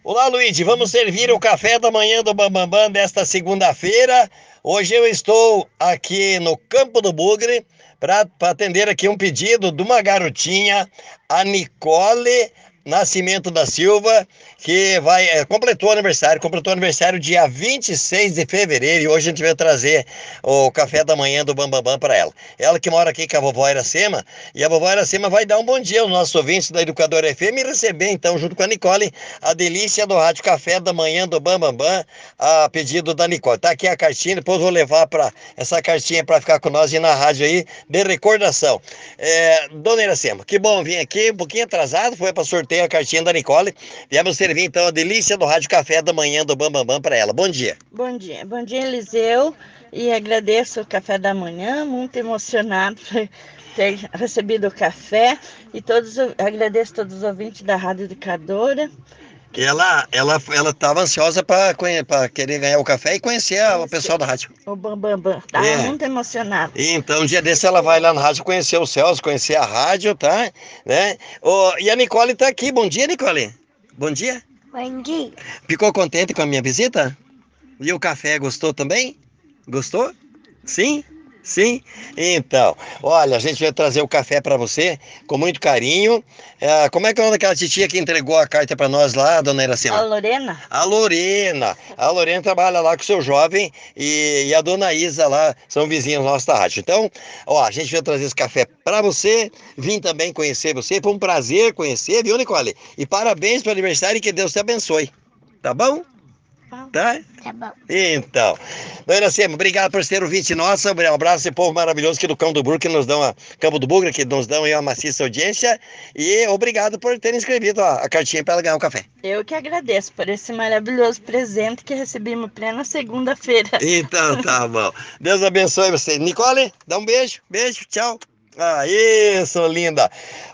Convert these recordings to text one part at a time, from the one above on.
Olá, Luigi. Vamos servir o café da manhã do Bambambam desta segunda-feira. Hoje eu estou aqui no Campo do Bugre para atender aqui um pedido de uma garotinha, a Nicole Nascimento da Silva, que completou aniversário dia 26 de fevereiro e hoje a gente vai trazer o café da manhã do Bambambam para ela. Ela que mora aqui com a vovó Iracema, e a vovó Iracema vai dar um bom dia aos nossos ouvintes da Educadora FM e receber então, junto com a Nicole, a delícia do Rádio Café da Manhã do Bambambam, a pedido da Nicole. Tá aqui a cartinha, depois vou levar essa cartinha para ficar com nós e na rádio aí, de recordação. Dona Iracema, que bom vir aqui, um pouquinho atrasado, foi para sorteio a cartinha da Nicole. Viemos servir então a delícia do Rádio Café da Manhã do Bambambam para ela. Bom dia. Bom dia, Eliseu, e agradeço o café da manhã, muito emocionado por ter recebido o café, e agradeço a todos os ouvintes da Rádio Educadora. Ela estava ansiosa para querer ganhar o café e conhecer o pessoal da rádio. O Bambambam, estava muito emocionado. Então, um dia desse ela vai lá na rádio conhecer o Celso, conhecer a rádio, tá? Né? E a Nicole está aqui. Bom dia, Nicole. Bom dia. Bom dia. Ficou contente com a minha visita? E o café gostou também? Gostou? Sim? Sim? Então, olha, a gente vai trazer o café para você com muito carinho. Como é que é o nome daquela titia que entregou a carta para nós lá, dona Iracema? A Lorena. A Lorena. A Lorena trabalha lá com o seu jovem e a dona Isa lá são vizinhos nossos da rádio. Então, a gente vai trazer esse café para você, vim também conhecer você. Foi um prazer conhecer, viu, Nicole? E parabéns pelo aniversário e que Deus te abençoe. Tá bom? Tá? Tá bom. Então, dona Iracema, obrigado por ser ouvinte nossa. Um abraço a esse povo maravilhoso aqui do Campo do Bugre, Campo do Bugre, que nos dão aí uma maciça audiência. E obrigado por terem escrevido a cartinha para ela ganhar um café. Eu que agradeço por esse maravilhoso presente que recebemos plena segunda-feira. Então, tá bom. Deus abençoe você. Nicole, dá um beijo. Beijo, tchau. Isso, linda.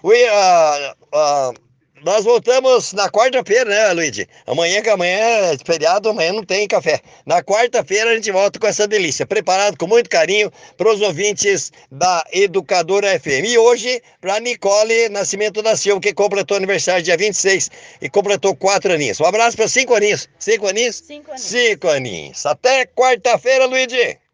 Nós voltamos na quarta-feira, né, Luigi? Amanhã é feriado, amanhã não tem café. Na quarta-feira a gente volta com essa delícia, preparado com muito carinho para os ouvintes da Educadora FM. E hoje, para Nicole Nascimento da Silva, que completou aniversário dia 26 e completou 4 aninhos. Um abraço para 5 aninhos. 5 aninhos? 5 aninhos. 5 aninhos. Até quarta-feira, Luigi!